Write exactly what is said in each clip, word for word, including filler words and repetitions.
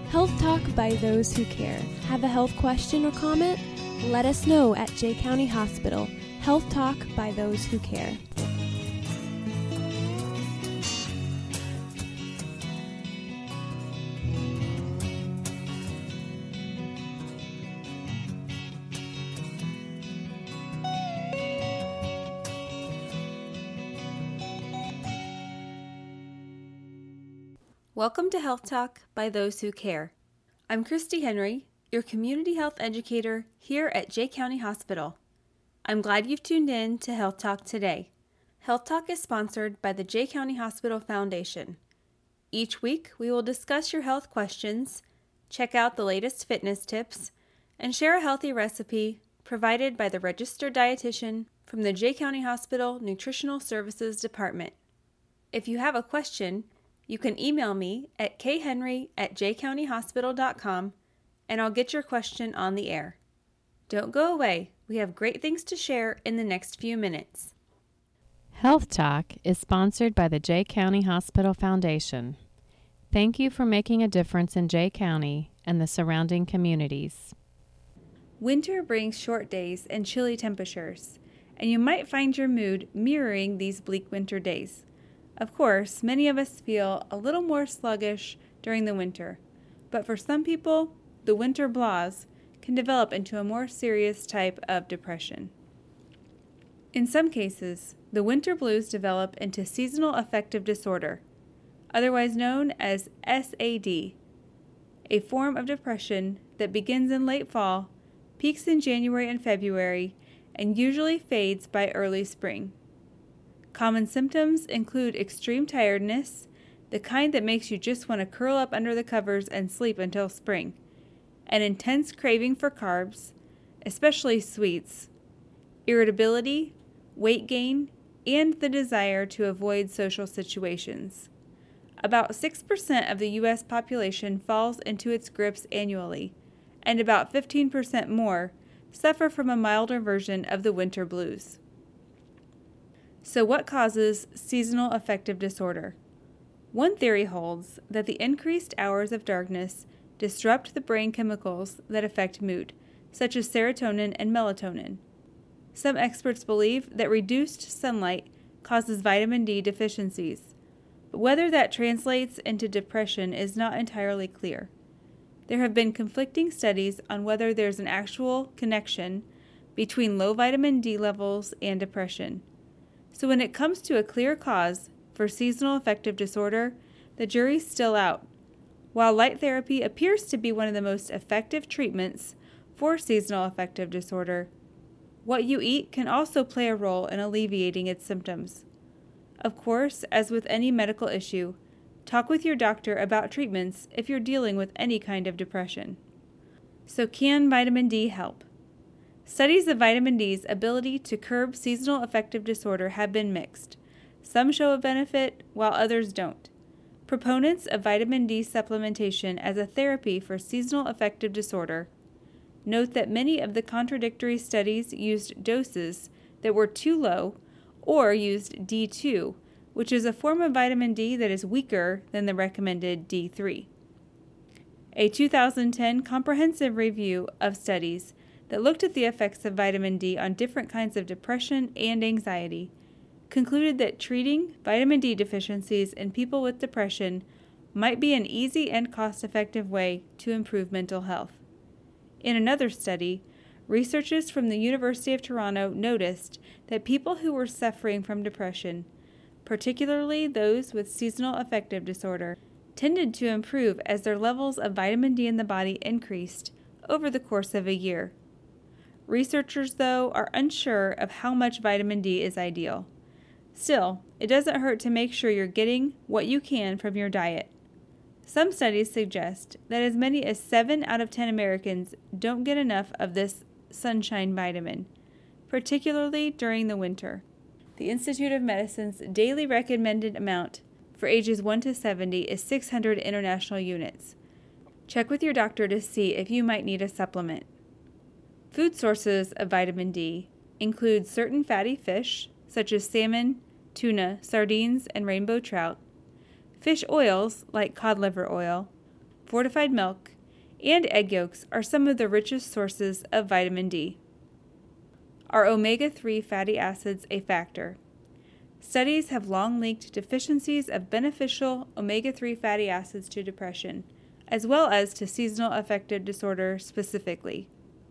Health Talk by those who care. Have a health question or comment? Let us know at Jay County Hospital. Health Talk by those who care. Welcome to Health Talk by those who care. I'm Christy Henry, your community health educator here at Jay County Hospital. I'm glad you've tuned in to Health Talk today. Health Talk is sponsored by the Jay County Hospital Foundation. Each week, we will discuss your health questions, check out the latest fitness tips, and share a healthy recipe provided by the registered dietitian from the Jay County Hospital Nutritional Services Department. If you have a question, you can email me at k henry at j county hospital dot com and I'll get your question on the air. Don't go away. We have great things to share in the next few minutes. Health Talk is sponsored by the Jay County Hospital Foundation. Thank you for making a difference in Jay County and the surrounding communities. Winter brings short days and chilly temperatures, and you might find your mood mirroring these bleak winter days. Of course, many of us feel a little more sluggish during the winter, but for some people, the winter blahs can develop into a more serious type of depression. In some cases, the winter blues develop into seasonal affective disorder, otherwise known as S A D, a form of depression that begins in late fall, peaks in January and February, and usually fades by early spring. Common symptoms include extreme tiredness, the kind that makes you just want to curl up under the covers and sleep until spring, an intense craving for carbs, especially sweets, irritability, weight gain, and the desire to avoid social situations. About six percent of the U S population falls into its grips annually, and about fifteen percent more suffer from a milder version of the winter blues. So what causes seasonal affective disorder? One theory holds that the increased hours of darkness disrupt the brain chemicals that affect mood, such as serotonin and melatonin. Some experts believe that reduced sunlight causes vitamin D deficiencies, but whether that translates into depression is not entirely clear. There have been conflicting studies on whether there's an actual connection between low vitamin D levels and depression. So when it comes to a clear cause for seasonal affective disorder, the jury's still out. While light therapy appears to be one of the most effective treatments for seasonal affective disorder, what you eat can also play a role in alleviating its symptoms. Of course, as with any medical issue, talk with your doctor about treatments if you're dealing with any kind of depression. So can vitamin D help? Studies of vitamin D's ability to curb seasonal affective disorder have been mixed. Some show a benefit, while others don't. Proponents of vitamin D supplementation as a therapy for seasonal affective disorder note that many of the contradictory studies used doses that were too low or used D two, which is a form of vitamin D that is weaker than the recommended D three. A two thousand ten comprehensive review of studies that looked at the effects of vitamin D on different kinds of depression and anxiety concluded that treating vitamin D deficiencies in people with depression might be an easy and cost-effective way to improve mental health. In another study, researchers from the University of Toronto noticed that people who were suffering from depression, particularly those with seasonal affective disorder, tended to improve as their levels of vitamin D in the body increased over the course of a year. Researchers, though, are unsure of how much vitamin D is ideal. Still, it doesn't hurt to make sure you're getting what you can from your diet. Some studies suggest that as many as seven out of ten Americans don't get enough of this sunshine vitamin, particularly during the winter. The Institute of Medicine's daily recommended amount for ages one to seventy is six hundred international units. Check with your doctor to see if you might need a supplement. Food sources of vitamin D include certain fatty fish, such as salmon, tuna, sardines, and rainbow trout, fish oils like cod liver oil, fortified milk, and egg yolks are some of the richest sources of vitamin D. Are omega three fatty acids a factor? Studies have long linked deficiencies of beneficial omega three fatty acids to depression, as well as to seasonal affective disorder specifically.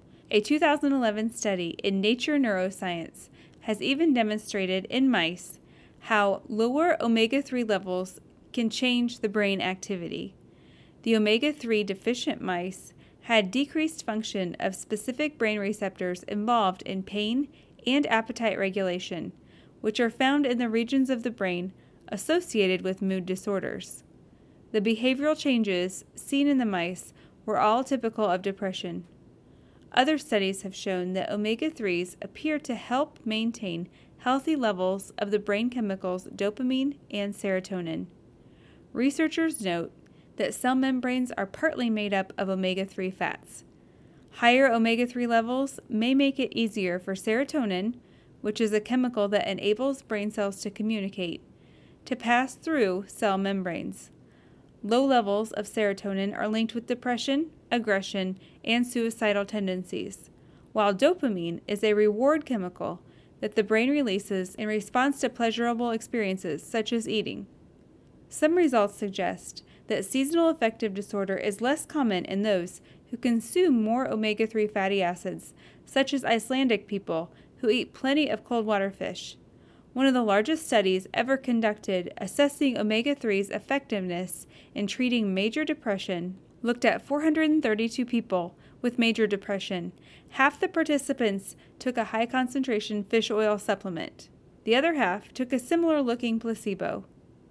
A two thousand eleven study in Nature Neuroscience has even demonstrated in mice how lower omega three levels can change the brain activity. The omega three deficient mice had decreased function of specific brain receptors involved in pain and appetite regulation, which are found in the regions of the brain associated with mood disorders. The behavioral changes seen in the mice were all typical of depression. Other studies have shown that omega threes appear to help maintain healthy levels of the brain chemicals dopamine and serotonin. Researchers note that cell membranes are partly made up of omega three fats. Higher omega three levels may make it easier for serotonin, which is a chemical that enables brain cells to communicate, to pass through cell membranes. Low levels of serotonin are linked with depression, aggression, and suicidal tendencies, while dopamine is a reward chemical that the brain releases in response to pleasurable experiences such as eating. Some results suggest that seasonal affective disorder is less common in those who consume more omega three fatty acids, such as Icelandic people who eat plenty of cold water fish. One of the largest studies ever conducted assessing omega three's effectiveness in treating major depression looked at four hundred thirty-two people with major depression. Half the participants took a high concentration fish oil supplement. The other half took a similar looking placebo.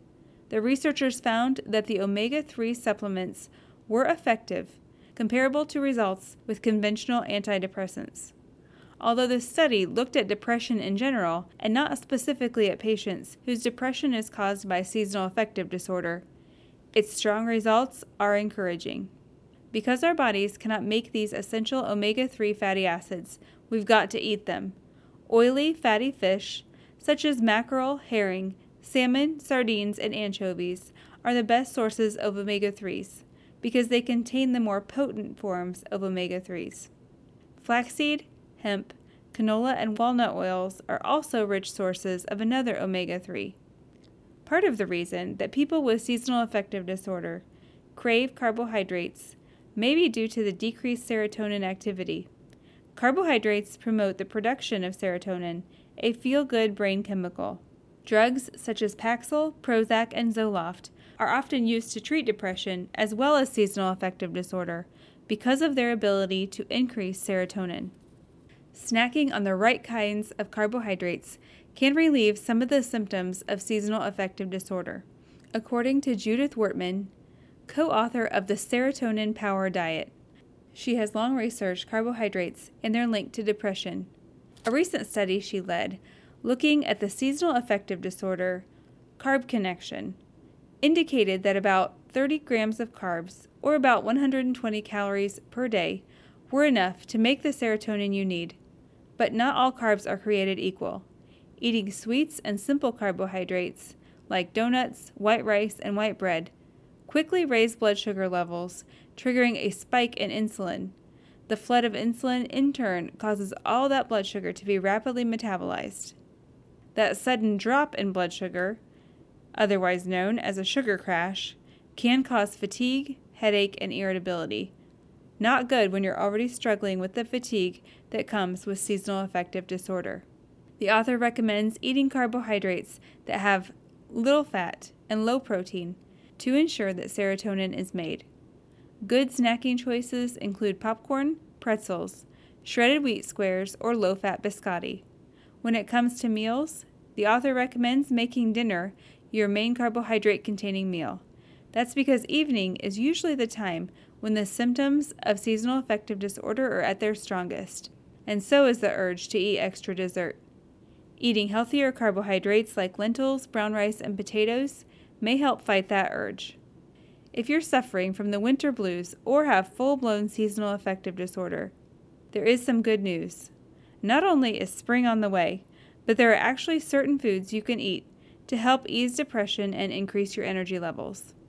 The researchers found that the omega three supplements were effective, comparable to results with conventional antidepressants. Although the study looked at depression in general and not specifically at patients whose depression is caused by seasonal affective disorder, its strong results are encouraging. Because our bodies cannot make these essential omega three fatty acids, we've got to eat them. Oily, fatty fish, such as mackerel, herring, salmon, sardines, and anchovies, are the best sources of omega threes because they contain the more potent forms of omega threes. Flaxseed, hemp, canola, and walnut oils are also rich sources of another omega three. Part of the reason that people with seasonal affective disorder crave carbohydrates may be due to the decreased serotonin activity. Carbohydrates promote the production of serotonin, a feel-good brain chemical. Drugs such as Paxil, Prozac, and Zoloft are often used to treat depression as well as seasonal affective disorder because of their ability to increase serotonin. Snacking on the right kinds of carbohydrates can relieve some of the symptoms of seasonal affective disorder. According to Judith Wertman, co-author of the Serotonin Power Diet, she has long researched carbohydrates and their link to depression. A recent study she led, looking at the seasonal affective disorder carb connection, indicated that about thirty grams of carbs, or about one hundred twenty calories per day, were enough to make the serotonin you need. But not all carbs are created equal. Eating sweets and simple carbohydrates, like donuts, white rice, and white bread, quickly raise blood sugar levels, triggering a spike in insulin. The flood of insulin, in turn, causes all that blood sugar to be rapidly metabolized. That sudden drop in blood sugar, otherwise known as a sugar crash, can cause fatigue, headache, and irritability. Not good when you're already struggling with the fatigue that comes with seasonal affective disorder. The author recommends eating carbohydrates that have little fat and low protein to ensure that serotonin is made. Good snacking choices include popcorn, pretzels, shredded wheat squares, or low-fat biscotti. When it comes to meals, the author recommends making dinner your main carbohydrate-containing meal. That's because evening is usually the time when the symptoms of seasonal affective disorder are at their strongest, and so is the urge to eat extra dessert. Eating healthier carbohydrates like lentils, brown rice, and potatoes may help fight that urge. If you're suffering from the winter blues or have full-blown seasonal affective disorder, there is some good news. Not only is spring on the way, but there are actually certain foods you can eat to help ease depression and increase your energy levels.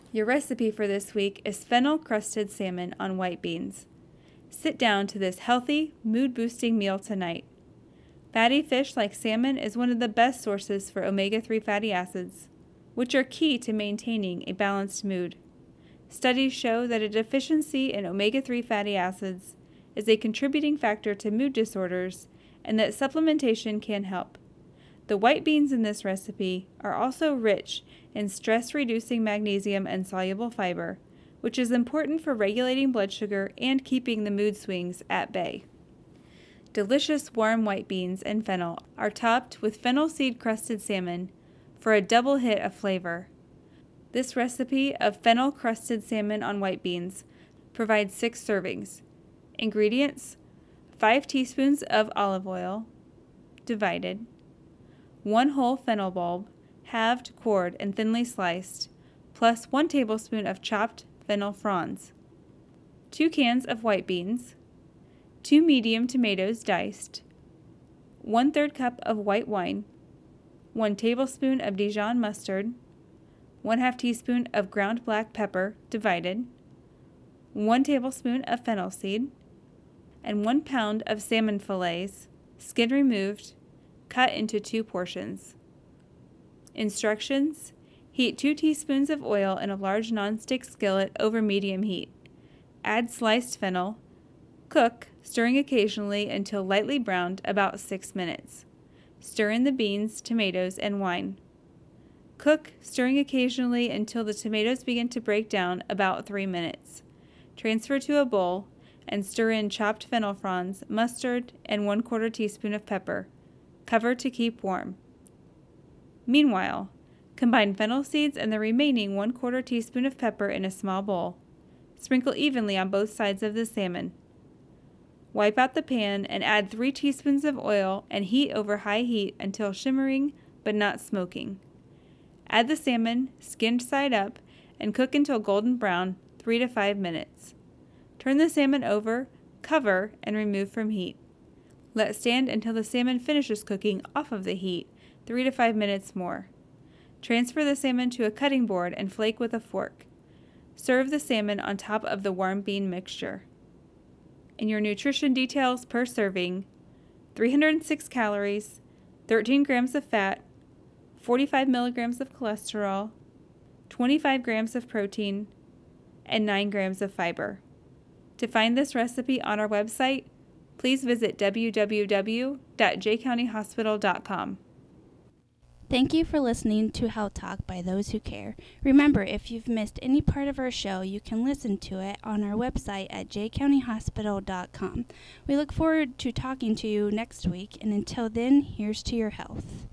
Your recipe for this week is fennel-crusted salmon on white beans. Sit down to this healthy, mood-boosting meal tonight. Fatty fish like salmon is one of the best sources for omega three fatty acids, which are key to maintaining a balanced mood. Studies show that a deficiency in omega three fatty acids is a contributing factor to mood disorders and that supplementation can help. The white beans in this recipe are also rich in stress-reducing magnesium and soluble fiber, which is important for regulating blood sugar and keeping the mood swings at bay. Delicious warm white beans and fennel are topped with fennel seed-crusted salmon for a double hit of flavor. This recipe of fennel-crusted salmon on white beans provides six servings. Ingredients: five teaspoons of olive oil, divided, one whole fennel bulb, halved, cored, and thinly sliced, plus one tablespoon of chopped fennel fronds, two cans of white beans, two medium tomatoes diced, one third cup of white wine, one tablespoon of Dijon mustard, one half teaspoon of ground black pepper, divided, one tablespoon of fennel seed, and one pound of salmon fillets, skin removed, cut into two portions. Instructions: heat two teaspoons of oil in a large nonstick skillet over medium heat. Add sliced fennel. Cook, stirring occasionally until lightly browned, about six minutes. Stir in the beans, tomatoes, and wine. Cook, stirring occasionally until the tomatoes begin to break down, about three minutes. Transfer to a bowl and stir in chopped fennel fronds, mustard, and one quarter teaspoon of pepper. Cover to keep warm. Meanwhile, combine fennel seeds and the remaining one quarter teaspoon of pepper in a small bowl. Sprinkle evenly on both sides of the salmon. Wipe out the pan and add three teaspoons of oil and heat over high heat until shimmering but not smoking. Add the salmon, skinned side up, and cook until golden brown, three to five minutes. Turn the salmon over, cover, and remove from heat. Let stand until the salmon finishes cooking off of the heat, three to five minutes more. Transfer the salmon to a cutting board and flake with a fork. Serve the salmon on top of the warm bean mixture. In your nutrition details per serving: three hundred six calories, thirteen grams of fat, forty-five milligrams of cholesterol, twenty-five grams of protein, and nine grams of fiber. To find this recipe on our website, please visit w w w dot j county hospital dot com. Thank you for listening to Health Talk by Those Who Care. Remember, if you've missed any part of our show, you can listen to it on our website at j county hospital dot com. We look forward to talking to you next week, and until then, here's to your health.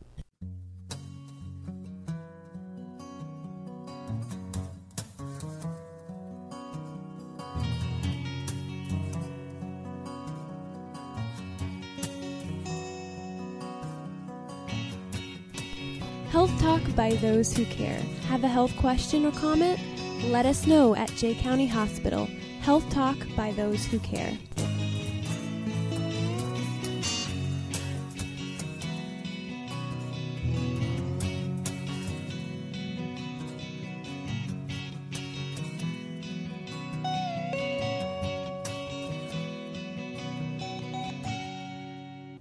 Health Talk by Those Who Care. Have a health question or comment? Let us know at J County Hospital. Health Talk by Those Who Care.